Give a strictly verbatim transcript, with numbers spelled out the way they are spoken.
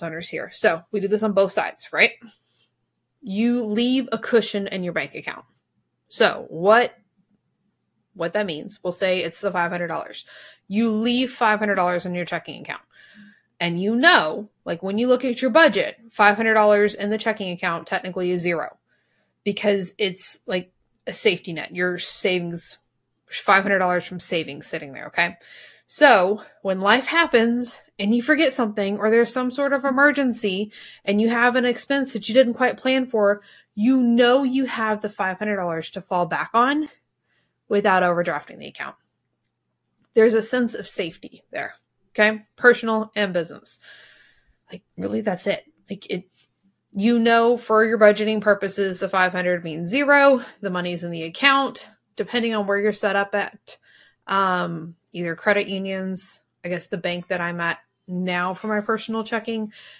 owners here. So we do this on both sides, right? You leave a cushion in your bank account. So what, what that means, we'll say it's the five hundred dollars. You leave five hundred dollars in your checking account. And you know, like when you look at your budget, five hundred dollars in the checking account technically is zero because it's like a safety net. Your savings, five hundred dollars from savings sitting there, okay? So when life happens and you forget something or there's some sort of emergency and you have an expense that you didn't quite plan for, you know you have the five hundred dollars to fall back on without overdrafting the account. There's a sense of safety there. Okay. Personal and business. Like really, that's it. Like it, you know, for your budgeting purposes, the five hundred means zero. The money's in the account, depending on where you're set up at. Um, either credit unions, I guess the bank that I'm at now for my personal checking